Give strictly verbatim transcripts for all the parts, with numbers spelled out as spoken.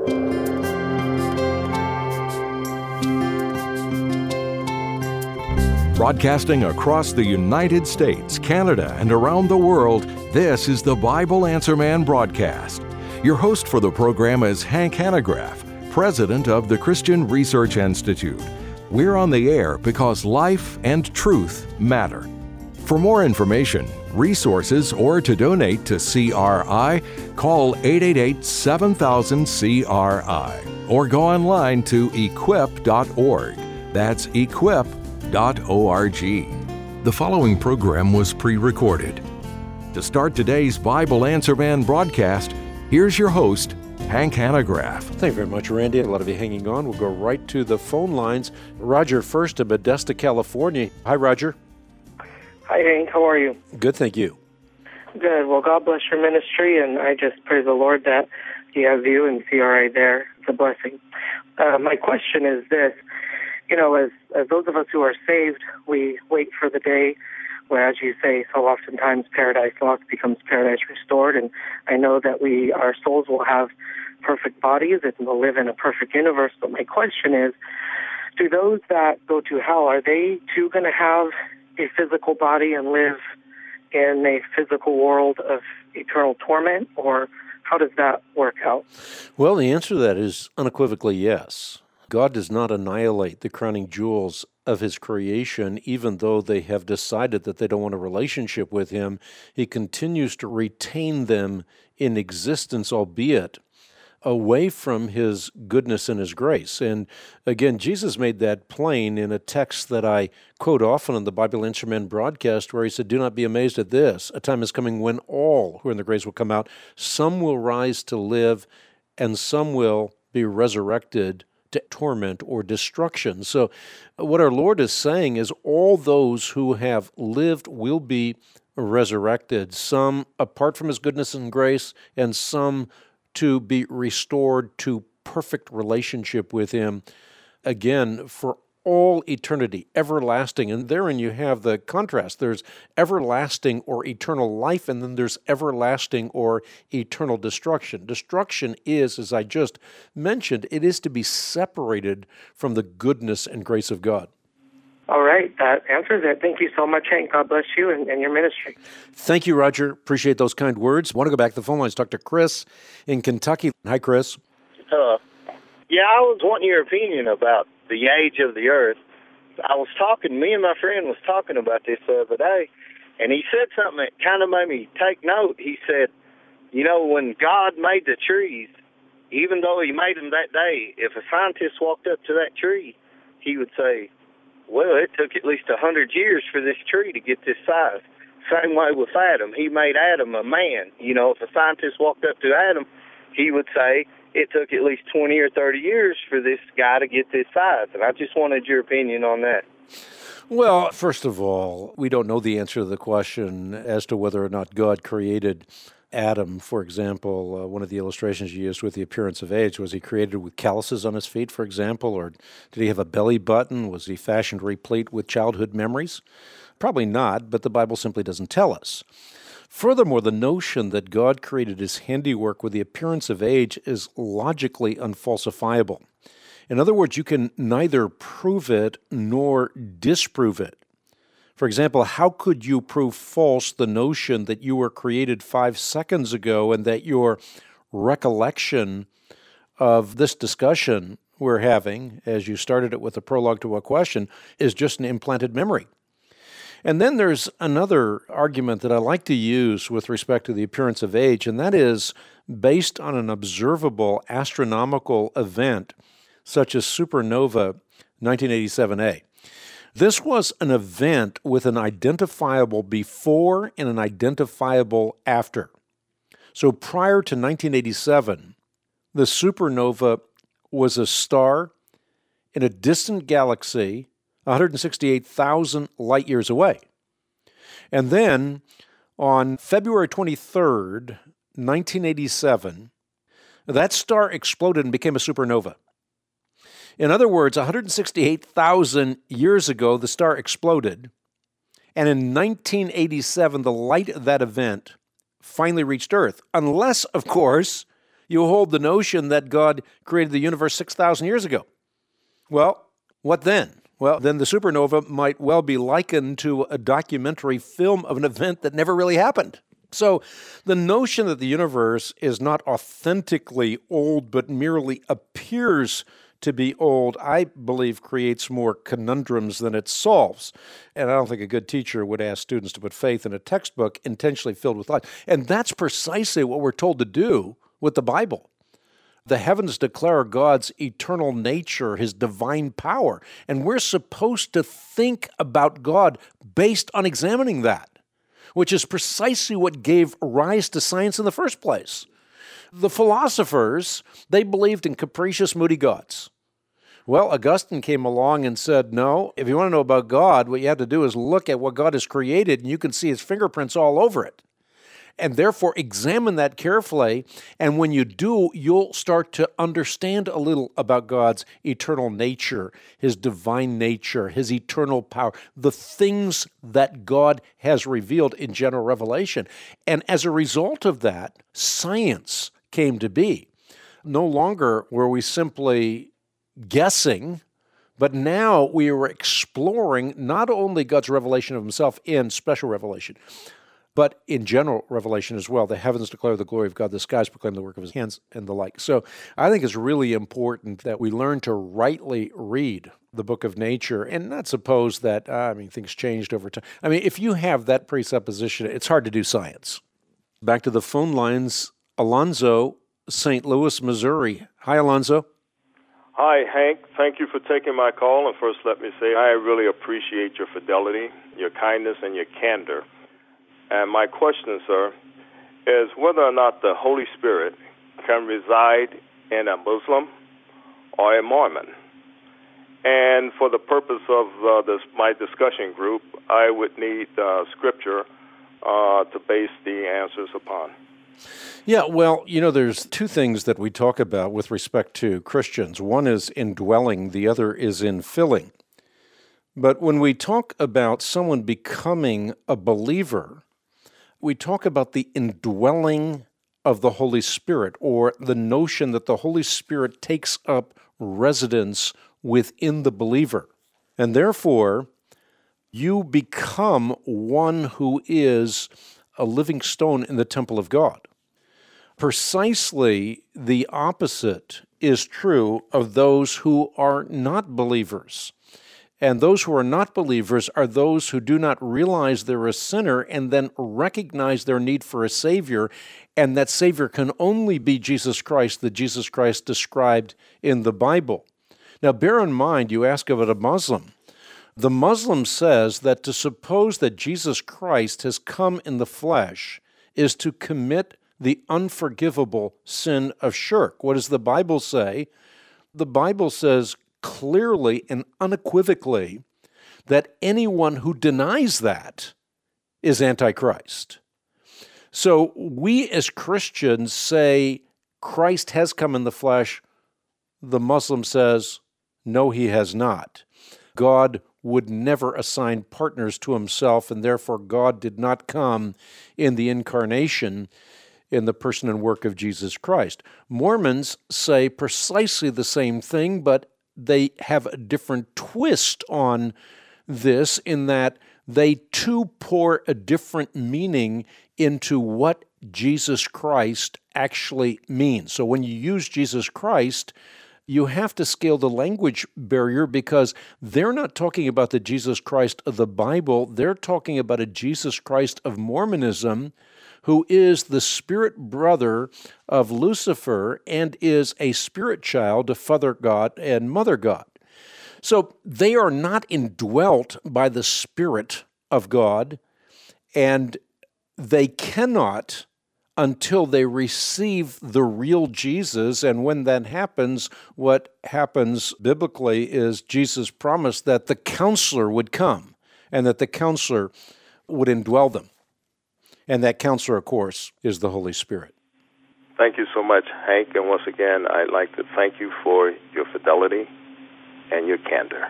Broadcasting across the United States, Canada, and around the world, this is the Bible Answer Man broadcast. Your host for the program is Hank Hanegraaff, president of the Christian Research Institute. We're on the air because life and truth matter. For more information, resources, or to donate to C R I, call eight eight eight, seven thousand, C R I or go online to equip dot org. That's equip dot org. The following program was pre-recorded. To start today's Bible Answer Man broadcast, here's your host, Hank Hanegraaff. Thank you very much, Randy. A lot of you hanging on. We'll go right to the phone lines. Roger first in Modesto, California. Hi, Roger. Hi, Hank. How are you? Good, thank you. Good. Well, God bless your ministry, and I just praise the Lord that He has you and C R I there. It's a blessing. Uh, my question is this. You know, as, as those of us who are saved, we wait for the day where, as you say, so oftentimes paradise lost becomes paradise restored, and I know that we, our souls will have perfect bodies and will live in a perfect universe, but my question is, do those that go to hell, are they too going to have a physical body and live in a physical world of eternal torment, or how does that work out? Well, the answer to that is unequivocally yes. God does not annihilate the crowning jewels of His creation, even though they have decided that they don't want a relationship with Him. He continues to retain them in existence, albeit away from His goodness and His grace. And again, Jesus made that plain in a text that I quote often on the Bible Answer Man broadcast, where He said, "Do not be amazed at this. A time is coming when all who are in the graves will come out. Some will rise to live, and some will be resurrected to torment or destruction." So what our Lord is saying is all those who have lived will be resurrected, some apart from His goodness and grace, and some to be restored to perfect relationship with Him, again, for all eternity, everlasting. And therein you have the contrast. There's everlasting or eternal life, and then there's everlasting or eternal destruction. Destruction is, as I just mentioned, it is to be separated from the goodness and grace of God. All right, that answers it. Thank you so much, Hank. God bless you and, and your ministry. Thank you, Roger. Appreciate those kind words. I want to go back to the phone lines, talk to Chris in Kentucky. Hi, Chris. Hello. Yeah, I was wanting your opinion about the age of the earth. I was talking, me and my friend was talking about this the other day, and he said something that kind of made me take note. He said, you know, when God made the trees, even though He made them that day, if a scientist walked up to that tree, he would say, well, it took at least a hundred years for this tree to get this size. Same way with Adam. He made Adam a man. You know, if a scientist walked up to Adam, he would say, it took at least twenty or thirty years for this guy to get this size. And I just wanted your opinion on that. Well, first of all, we don't know the answer to the question as to whether or not God created Adam. For example, uh, one of the illustrations you used with the appearance of age, was he created with calluses on his feet, for example? Or did he have a belly button? Was he fashioned replete with childhood memories? Probably not, but the Bible simply doesn't tell us. Furthermore, the notion that God created His handiwork with the appearance of age is logically unfalsifiable. In other words, you can neither prove it nor disprove it. For example, how could you prove false the notion that you were created five seconds ago and that your recollection of this discussion we're having, as you started it with a prologue to a question, is just an implanted memory? And then there's another argument that I like to use with respect to the appearance of age, and that is based on an observable astronomical event such as supernova nineteen eighty-seven A. This was an event with an identifiable before and an identifiable after. So prior to nineteen eighty-seven, the supernova was a star in a distant galaxy one hundred sixty-eight thousand light years away. And then on February twenty-third, nineteen eighty-seven, that star exploded and became a supernova. In other words, one hundred sixty-eight thousand years ago, the star exploded, and in nineteen eighty-seven, the light of that event finally reached Earth, unless, of course, You hold the notion that God created the universe six thousand years ago. Well, what then? Well, then the supernova might well be likened to a documentary film of an event that never really happened. So the notion that the universe is not authentically old but merely appears to be old, I believe, creates more conundrums than it solves. And I don't think a good teacher would ask students to put faith in a textbook intentionally filled with lies. And that's precisely what we're told to do with the Bible. The heavens declare God's eternal nature, his divine power, and we're supposed to think about God based on examining that, which is precisely what gave rise to science in the first place. The philosophers, they believed in capricious, moody gods. Well, Augustine came along and said, no, if you want to know about God, what you have to do is look at what God has created, and you can see his fingerprints all over it. And therefore, examine that carefully, and when you do, you'll start to understand a little about God's eternal nature, his divine nature, his eternal power, the things that God has revealed in general revelation. And as a result of that, science came to be. No longer were we simply guessing, but now we were exploring not only God's revelation of himself in special revelation, but in general revelation as well. The heavens declare the glory of God, the skies proclaim the work of his hands, and the like. So I think it's really important that we learn to rightly read the book of nature and not suppose that, uh, I mean, things changed over time. I mean, if you have that presupposition, it's hard to do science. Back to the phone lines, Alonzo, Saint Louis, Missouri. Hi, Alonzo. Hi, Hank. Thank you for taking my call. And first, let me say I really appreciate your fidelity, your kindness, and your candor. And my question, sir, is whether or not the Holy Spirit can reside in a Muslim or a Mormon. And for the purpose of uh, this, my discussion group, I would need uh, Scripture uh, to base the answers upon. Yeah, well, you know, there's two things that we talk about with respect to Christians. One is indwelling, the other is infilling. But when we talk about someone becoming a believer, we talk about the indwelling of the Holy Spirit, or the notion that the Holy Spirit takes up residence within the believer. And therefore, you become one who is a living stone in the temple of God. Precisely the opposite is true of those who are not believers. And those who are not believers are those who do not realize they're a sinner and then recognize their need for a Savior, and that Savior can only be Jesus Christ, the Jesus Christ described in the Bible. Now, bear in mind, you ask about a Muslim. The Muslim says that to suppose that Jesus Christ has come in the flesh is to commit the unforgivable sin of shirk. What does the Bible say? The Bible says clearly and unequivocally that anyone who denies that is Antichrist. So we as Christians say Christ has come in the flesh. The Muslim says, no, he has not. God would never assign partners to himself, and therefore God did not come in the incarnation in the person and work of Jesus Christ. Mormons say precisely the same thing, but they have a different twist on this in that they too pour a different meaning into what Jesus Christ actually means. So when you use Jesus Christ, you have to scale the language barrier because they're not talking about the Jesus Christ of the Bible. They're talking about a Jesus Christ of Mormonism who is the spirit brother of Lucifer and is a spirit child of Father God and Mother God. So they are not indwelt by the Spirit of God, and they cannot until they receive the real Jesus. And when that happens, what happens biblically is Jesus promised that the counselor would come and that the counselor would indwell them. And that counselor, of course, is the Holy Spirit. Thank you so much, Hank. And once again, I'd like to thank you for your fidelity and your candor.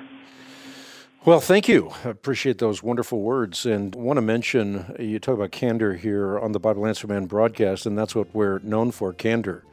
Well, thank you. I appreciate those wonderful words. And I want to mention, you talk about candor here on the Bible Answer Man broadcast, and that's what we're known for, candor.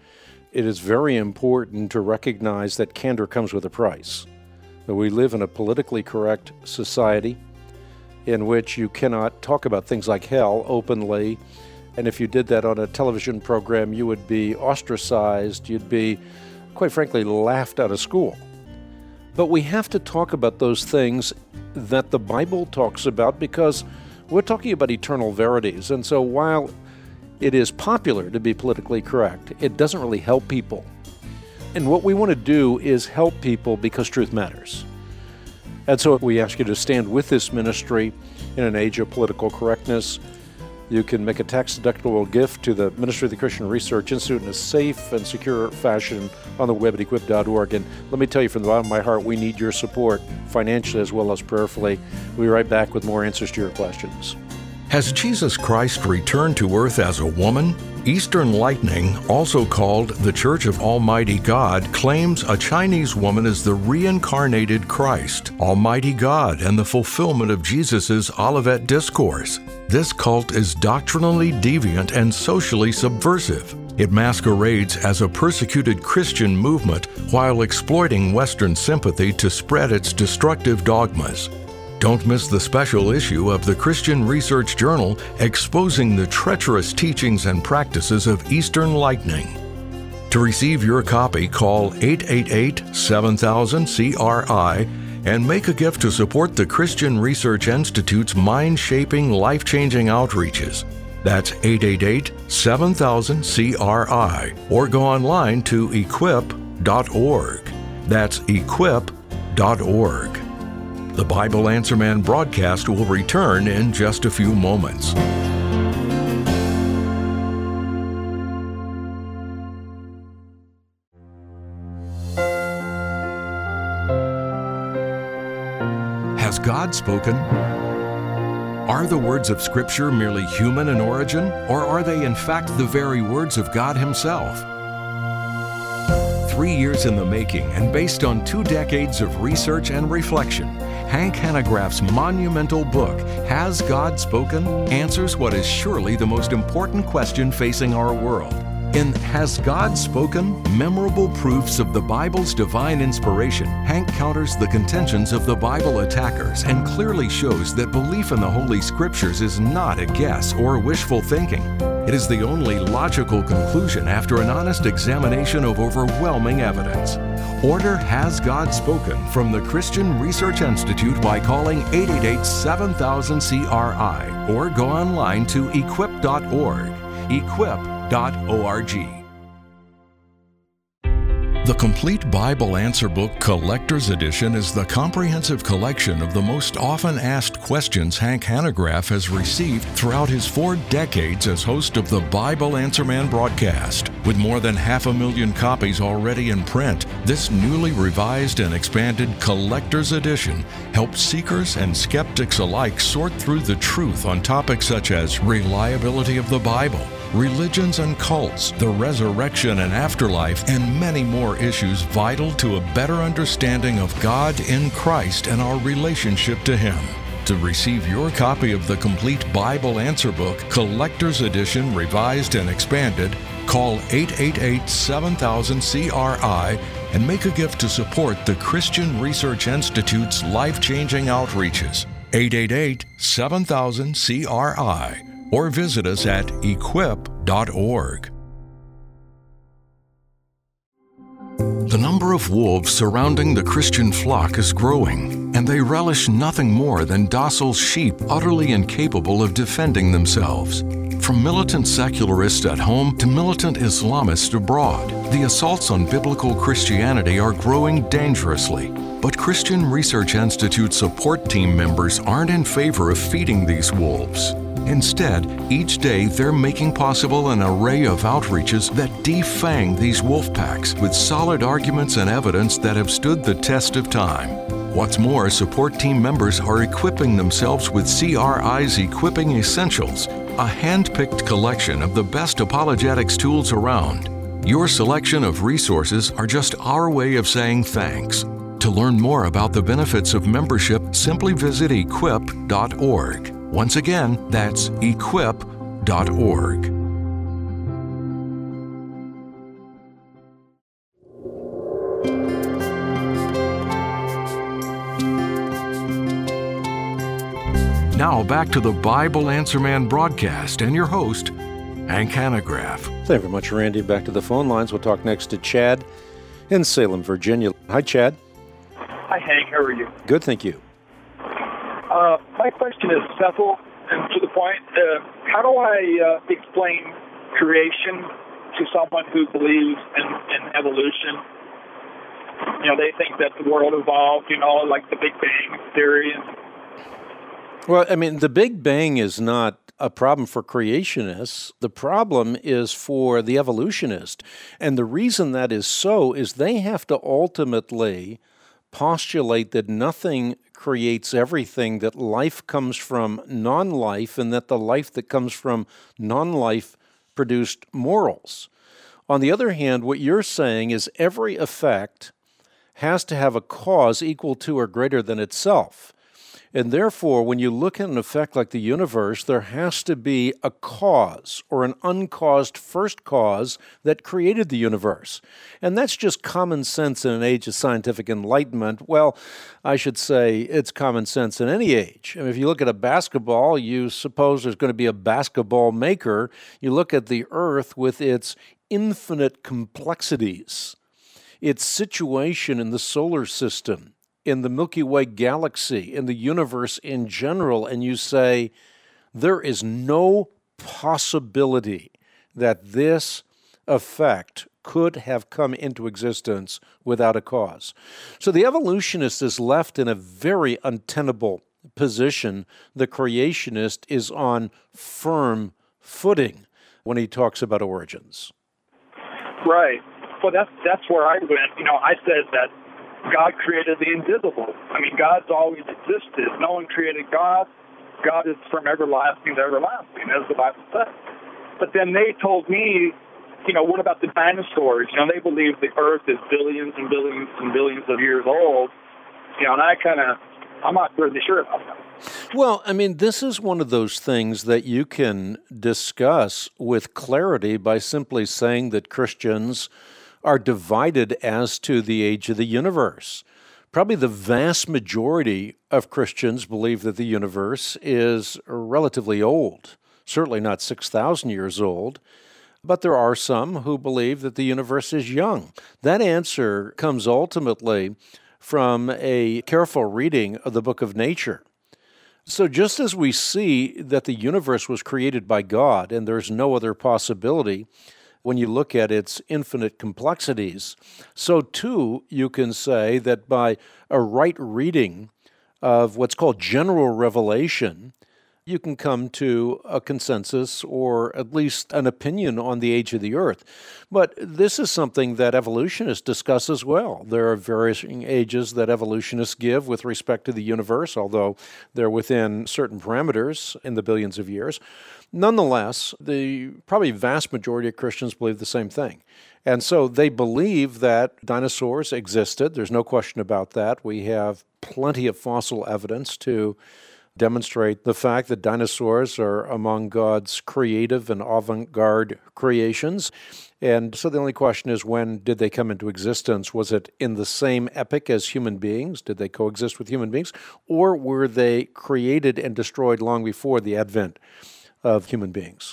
it is very important to recognize that candor comes with a price. That we live in a politically correct society in which you cannot talk about things like hell openly, and if you did that on a television program, you would be ostracized, you'd be, quite frankly, laughed out of school. But we have to talk about those things that the Bible talks about because we're talking about eternal verities. And so while it is popular to be politically correct, it doesn't really help people. And what we want to do is help people because truth matters. And so we ask you to stand with this ministry in an age of political correctness. You can make a tax-deductible gift to the Ministry of the Christian Research Institute in a safe and secure fashion on the web at equip dot org. And let me tell you from the bottom of my heart, we need your support financially as well as prayerfully. We'll be right back with more answers to your questions. Has Jesus Christ returned to earth as a woman? Eastern Lightning, also called the Church of Almighty God, claims a Chinese woman is the reincarnated Christ, Almighty God, and the fulfillment of Jesus' Olivet Discourse. This cult is doctrinally deviant and socially subversive. It masquerades as a persecuted Christian movement while exploiting Western sympathy to spread its destructive dogmas. Don't miss the special issue of the Christian Research Journal exposing the treacherous teachings and practices of Eastern Lightning. To receive your copy, call eight eight eight, seven thousand, C R I and make a gift to support the Christian Research Institute's mind-shaping, life-changing outreaches. That's eight eight eight, seven thousand, C R I, or go online to equip dot org. That's equip dot org. The Bible Answer Man broadcast will return in just a few moments. Has God spoken? Are the words of Scripture merely human in origin, or are they in fact the very words of God Himself? Three years in the making and based on two decades of research and reflection, Hank Hanegraaff's monumental book, Has God Spoken?, answers what is surely the most important question facing our world. In Has God Spoken? Memorable Proofs of the Bible's Divine Inspiration, Hank counters the contentions of the Bible attackers and clearly shows that belief in the Holy Scriptures is not a guess or wishful thinking. It is the only logical conclusion after an honest examination of overwhelming evidence. Order Has God Spoken from the Christian Research Institute by calling eight eight eight, seven thousand, C R I or go online to equip dot org. equip dot org. The Complete Bible Answer Book Collector's Edition is the comprehensive collection of the most often asked questions Hank Hanegraaff has received throughout his four decades as host of the Bible Answer Man broadcast. With more than half a million copies already in print, this newly revised and expanded Collector's Edition helps seekers and skeptics alike sort through the truth on topics such as reliability of the Bible, religions and cults, the resurrection and afterlife, and many more issues vital to a better understanding of God in Christ and our relationship to Him. To receive your copy of the Complete Bible Answer Book, Collector's Edition, Revised and Expanded, call eight eight eight, seven thousand, C R I and make a gift to support the Christian Research Institute's life-changing outreaches. eight eight eight, seven thousand, C R I or visit us at equip dot org. The number of wolves surrounding the Christian flock is growing, and they relish nothing more than docile sheep utterly incapable of defending themselves. From militant secularists at home to militant Islamists abroad, the assaults on biblical Christianity are growing dangerously. But Christian Research Institute support team members aren't in favor of feeding these wolves. Instead, each day they're making possible an array of outreaches that defang these wolf packs with solid arguments and evidence that have stood the test of time. What's more, support team members are equipping themselves with C R I's Equipping Essentials, a hand-picked collection of the best apologetics tools around. Your selection of resources are just our way of saying thanks. To learn more about the benefits of membership, simply visit equip dot org. Once again, that's equip dot org. Now back to the Bible Answer Man broadcast and your host, Hank Hanegraaff. Thank you very much, Randy. Back to the phone lines. We'll talk next to Chad in Salem, Virginia. Hi, Chad. Hi, Hank. How are you? Good, thank you. Uh, my question is simple and to the point. Uh, how do I uh, explain creation to someone who believes in, in evolution? You know, they think that the world evolved, you know, like the Big Bang Theory. And Well, I mean, the Big Bang is not a problem for creationists. The problem is for the evolutionist. And the reason that is so is they have to ultimately postulate that nothing creates everything, that life comes from non-life, and that the life that comes from non-life produced morals. On the other hand, what you're saying is every effect has to have a cause equal to or greater than itself. And therefore, when you look at an effect like the universe, there has to be a cause or an uncaused first cause that created the universe. And that's just common sense in an age of scientific enlightenment. Well, I should say it's common sense in any age. I mean, if you look at a basketball, you suppose there's going to be a basketball maker. You look at the earth with its infinite complexities, its situation in the solar system, in the Milky Way galaxy, in the universe in general, and you say, there is no possibility that this effect could have come into existence without a cause. So the evolutionist is left in a very untenable position. The creationist is on firm footing when he talks about origins. Right. Well, that's, that's where I went. You know, I said that God created the invisible. I mean, God's always existed. No one created God. God is from everlasting to everlasting, as the Bible says. But then they told me, you know, what about the dinosaurs? You know, they believe the earth is billions and billions and billions of years old. You know, and I kind of, I'm not really sure about that. Well, I mean, this is one of those things that you can discuss with clarity by simply saying that Christians are divided as to the age of the universe. Probably the vast majority of Christians believe that the universe is relatively old, certainly not six thousand years old, but there are some who believe that the universe is young. That answer comes ultimately from a careful reading of the book of nature. So just as we see that the universe was created by God and there's no other possibility, when you look at its infinite complexities, so too you can say that by a right reading of what's called general revelation, you can come to a consensus or at least an opinion on the age of the earth. But this is something that evolutionists discuss as well. There are various ages that evolutionists give with respect to the universe, although they're within certain parameters in the billions of years. Nonetheless, the probably vast majority of Christians believe the same thing. And so they believe that dinosaurs existed. There's no question about that. We have plenty of fossil evidence to demonstrate the fact that dinosaurs are among God's creative and avant-garde creations. And so the only question is, when did they come into existence? Was it in the same epoch as human beings? Did they coexist with human beings? Or were they created and destroyed long before the advent of human beings?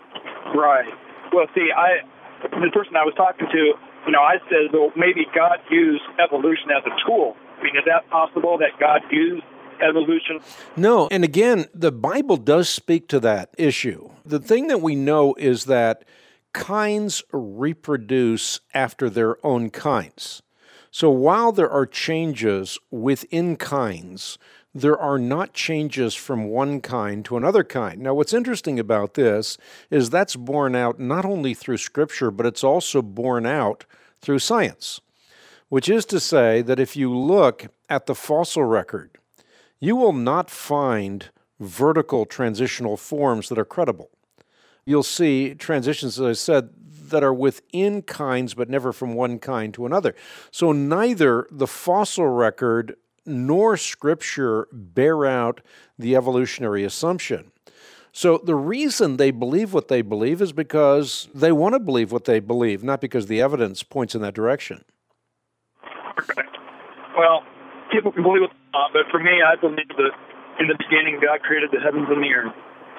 Right. Well, see, I the person I was talking to, you know, I said, well, maybe God used evolution as a tool. I mean, is that possible that God used evolution? No, and again, the Bible does speak to that issue. The thing that we know is that kinds reproduce after their own kinds. So while there are changes within kinds, there are not changes from one kind to another kind. Now, what's interesting about this is that's borne out not only through Scripture, but it's also borne out through science, which is to say that if you look at the fossil record, you will not find vertical transitional forms that are credible. You'll see transitions, as I said, that are within kinds, but never from one kind to another. So neither the fossil record nor Scripture bear out the evolutionary assumption. So the reason they believe what they believe is because they want to believe what they believe, not because the evidence points in that direction. Correct. Well, people can believe it, uh, but for me, I believe that in the beginning, God created the heavens and the earth.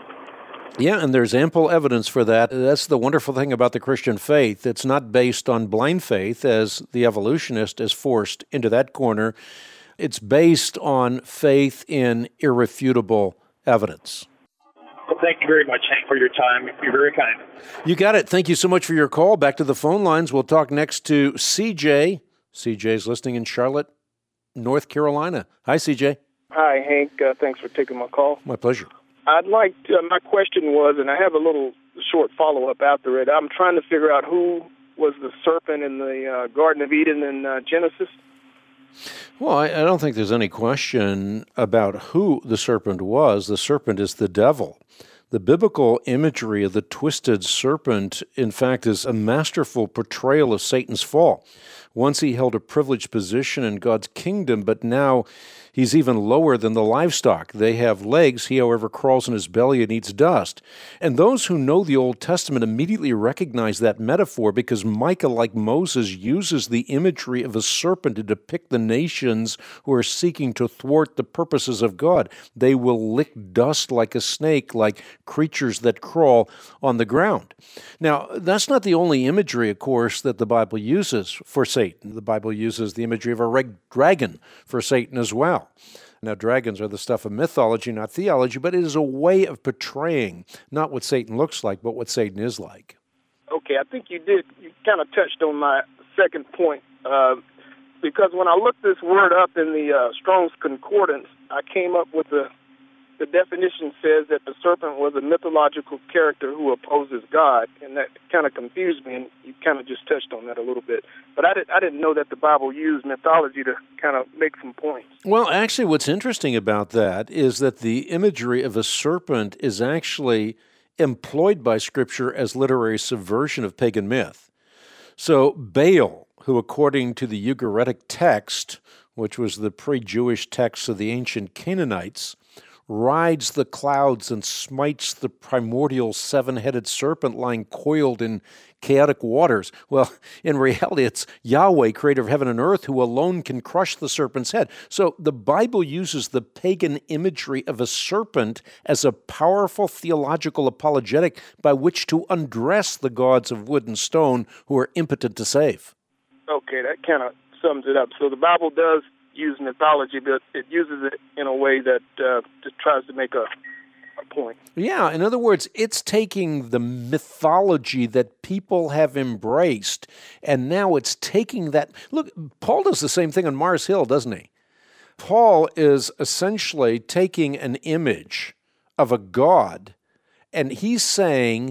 Yeah, and there's ample evidence for that. That's the wonderful thing about the Christian faith. It's not based on blind faith, as the evolutionist is forced into that corner. It's based on faith in irrefutable evidence. Well, thank you very much, Hank, for your time. You're very kind. You got it. Thank you so much for your call. Back to the phone lines. We'll talk next to C J. C J's listening in Charlotte, North Carolina. Hi, C J. Hi, Hank. Uh, thanks for taking my call. My pleasure. I'd like to, uh, my question was, and I have a little short follow-up after it. I'm trying to figure out who was the serpent in the uh, Garden of Eden in uh, Genesis. Well, I, I don't think there's any question about who the serpent was. The serpent is the devil. The biblical imagery of the twisted serpent, in fact, is a masterful portrayal of Satan's fall. Once he held a privileged position in God's kingdom, but now he's even lower than the livestock. They have legs. He, however, crawls in his belly and eats dust. And those who know the Old Testament immediately recognize that metaphor because Micah, like Moses, uses the imagery of a serpent to depict the nations who are seeking to thwart the purposes of God. They will lick dust like a snake, like creatures that crawl on the ground. Now, that's not the only imagery, of course, that the Bible uses for Satan. The Bible uses the imagery of a red dragon for Satan as well. Now, dragons are the stuff of mythology, not theology, but it is a way of portraying not what Satan looks like, but what Satan is like. Okay, I think you did. You kind of touched on my second point, uh, because when I looked this word up in the uh, Strong's Concordance, I came up with the the definition says that the serpent was a mythological character who opposes God, and that kind of confused me, and you kind of just touched on that a little bit. But I, did, I didn't know that the Bible used mythology to kind of make some points. Well, actually, what's interesting about that is that the imagery of a serpent is actually employed by Scripture as literary subversion of pagan myth. So Baal, who according to the Ugaritic text, which was the pre-Jewish text of the ancient Canaanites, rides the clouds and smites the primordial seven-headed serpent lying coiled in chaotic waters. Well, in reality, it's Yahweh, creator of heaven and earth, who alone can crush the serpent's head. So the Bible uses the pagan imagery of a serpent as a powerful theological apologetic by which to undress the gods of wood and stone who are impotent to save. Okay, that kind of sums it up. So the Bible does use mythology, but it uses it in a way that uh, just tries to make a, a point. Yeah, in other words, it's taking the mythology that people have embraced, and now it's taking that. Look, Paul does the same thing on Mars Hill, doesn't he? Paul is essentially taking an image of a god, and he's saying,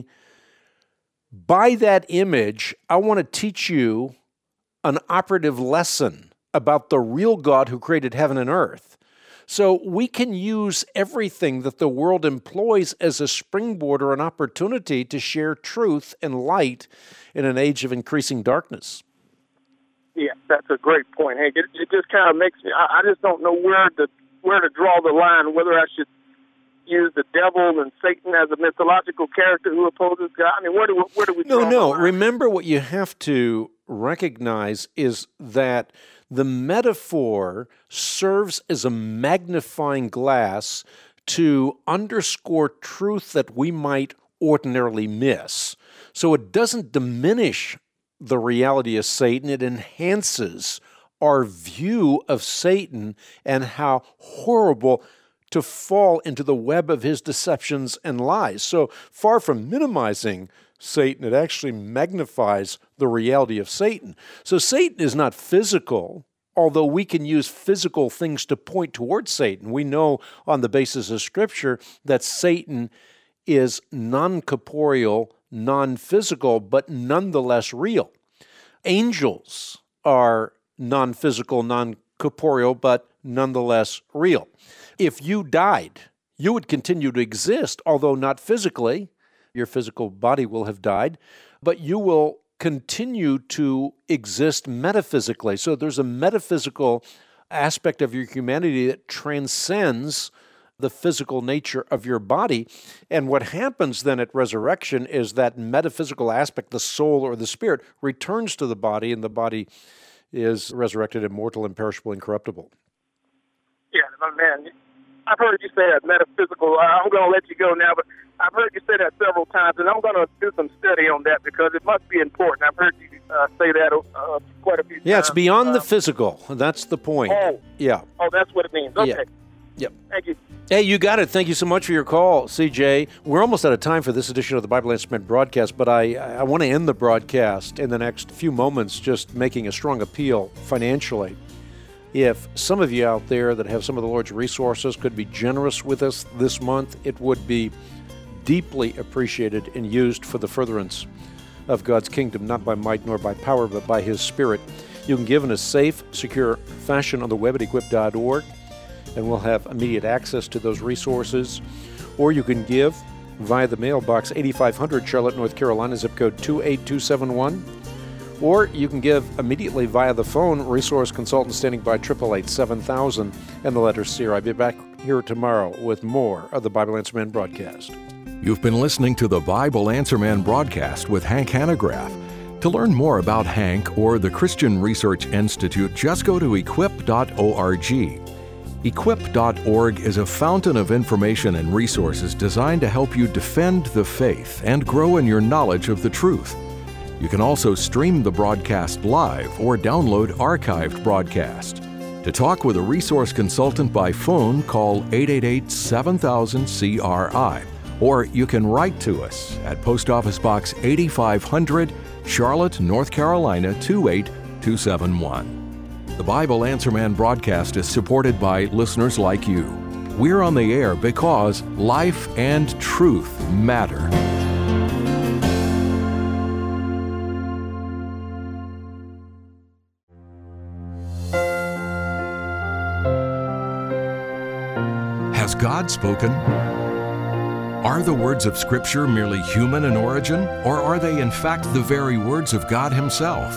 by that image, I want to teach you an operative lesson about the real God who created heaven and earth. So we can use everything that the world employs as a springboard or an opportunity to share truth and light in an age of increasing darkness. Yeah, that's a great point, Hank. It, it just kind of makes me, I, I just don't know where to, where to draw the line, whether I should use the devil and Satan as a mythological character who opposes God. I mean, where do, where do we draw No, no. the line? Remember, what you have to recognize is that the metaphor serves as a magnifying glass to underscore truth that we might ordinarily miss. So it doesn't diminish the reality of Satan, it enhances our view of Satan and how horrible to fall into the web of his deceptions and lies. So far from minimizing Satan, it actually magnifies the reality of Satan. So Satan is not physical, although we can use physical things to point towards Satan. We know on the basis of Scripture that Satan is non-corporeal, non-physical, but nonetheless real. Angels are non-physical, non-corporeal, but nonetheless real. If you died, you would continue to exist, although not physically. Your physical body will have died, but you will continue to exist metaphysically. So there's a metaphysical aspect of your humanity that transcends the physical nature of your body. And what happens then at resurrection is that metaphysical aspect, the soul or the spirit, returns to the body, and the body is resurrected, immortal, imperishable, incorruptible. Yeah, my man. I've heard you say that metaphysical. Uh, I'm going to let you go now, but I've heard you say that several times, and I'm going to do some study on that because it must be important. I've heard you uh, say that uh, quite a few times. Yeah, it's beyond uh, the physical. That's the point. Oh. Yeah. Oh, that's what it means. Okay. Yeah. Yep. Thank you. Hey, you got it. Thank you so much for your call, C J. We're almost out of time for this edition of the Bible Answer Man broadcast, but I, I want to end the broadcast in the next few moments just making a strong appeal financially. If some of you out there that have some of the Lord's resources could be generous with us this month, it would be deeply appreciated and used for the furtherance of God's kingdom, not by might nor by power, but by His Spirit. You can give in a safe, secure fashion on the web at equip dot org, and we'll have immediate access to those resources. Or you can give via the mailbox, eighty-five hundred Charlotte, North Carolina, zip code two eight two seven one. Or you can give immediately via the phone, resource consultant standing by, eight eight eight, seven thousand, and the letter S E E R. I'll be back here tomorrow with more of the Bible Answer Man broadcast. You've been listening to the Bible Answer Man broadcast with Hank Hanegraaff. To learn more about Hank or the Christian Research Institute, just go to equip dot org. equip dot org is a fountain of information and resources designed to help you defend the faith and grow in your knowledge of the truth. You can also stream the broadcast live or download archived broadcast. To talk with a resource consultant by phone, call eight eight eight, seven thousand, C R I, or you can write to us at Post Office Box eighty-five hundred, Charlotte, North Carolina, two eight two seven one. The Bible Answer Man broadcast is supported by listeners like you. We're on the air because life and truth matter. Has God spoken? Are the words of Scripture merely human in origin, or are they in fact the very words of God Himself?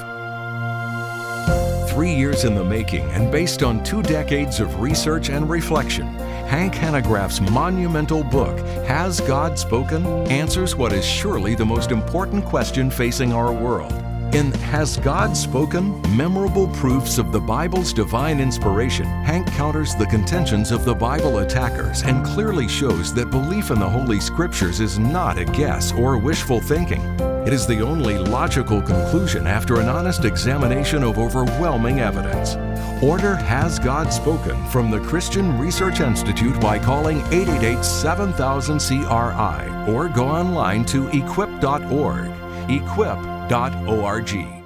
Three years in the making and based on two decades of research and reflection, Hank Hanegraaff's monumental book, Has God Spoken?, answers what is surely the most important question facing our world. In Has God Spoken? Memorable Proofs of the Bible's Divine Inspiration, Hank counters the contentions of the Bible attackers and clearly shows that belief in the Holy Scriptures is not a guess or wishful thinking. It is the only logical conclusion after an honest examination of overwhelming evidence. Order Has God Spoken from the Christian Research Institute by calling eight eight eight, seven thousand, C R I or go online to equip dot org. equip dot org.